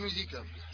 musique.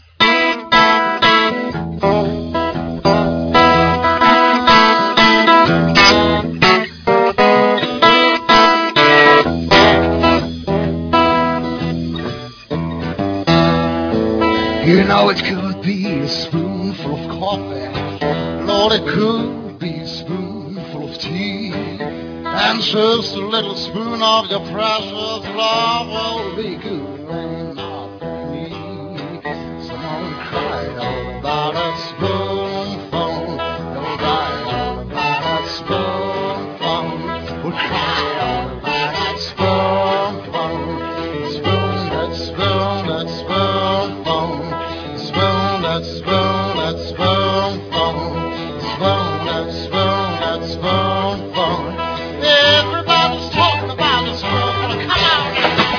You know it could be a spoonful of coffee, Lord, it could be a spoonful of tea, and just a little spoon of your precious love will be good enough for me. Someone cried all about a spoonful, they'll die all about a spoonful, we'll cry all about a spoonful, spoon, that spoon, that spoonful. That spoon, that spoonful, spoon, that spoon, that spoonful. Everybody's talking about the spoonful. Come on.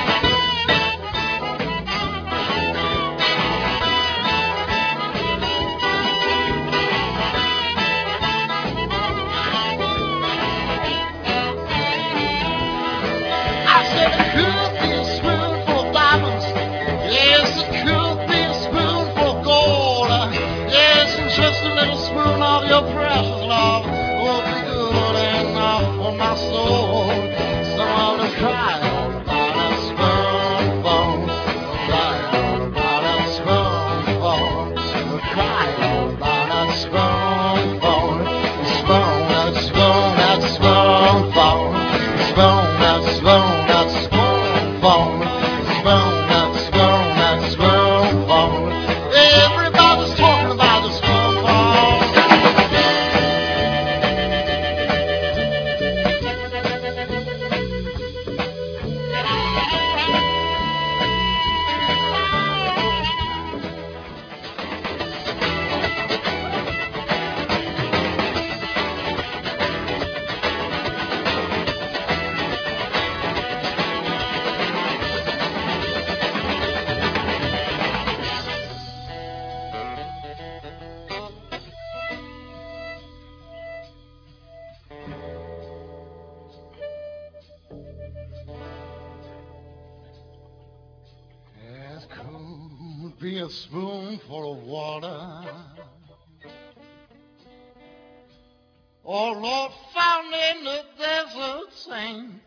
I said it could be a spoonful of diamonds. Yes, it could be a spoonful of gold. Yes, and just a little spoon of your precious love will be good enough for my soul. Someone will cry all about a spoonful. Cry all about a spoonful. Cry all about a spoonful. Spoon, that spoon, that spoonful. Spoon, that spoon, that spoonful. Spoon, that spoon, that spoonful. Everybody's talking about the spoonful. It could be a spoonful of water, or Lord found in the desert sand.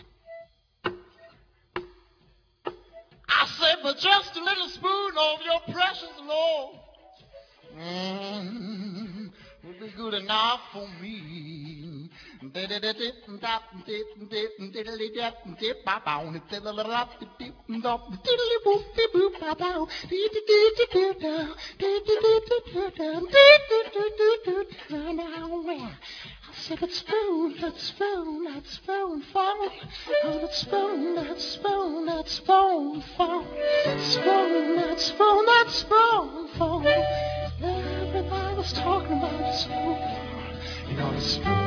I said, but just a little spoon of your precious Lord would be good enough for me. I said, that spoon, that spoon, that spoon, fall. Oh, that spoon, that spoon, that spoon, fall. Spoon, that spoon, that spoon, fall. Everybody's talking about the spoon. You know, the spoon.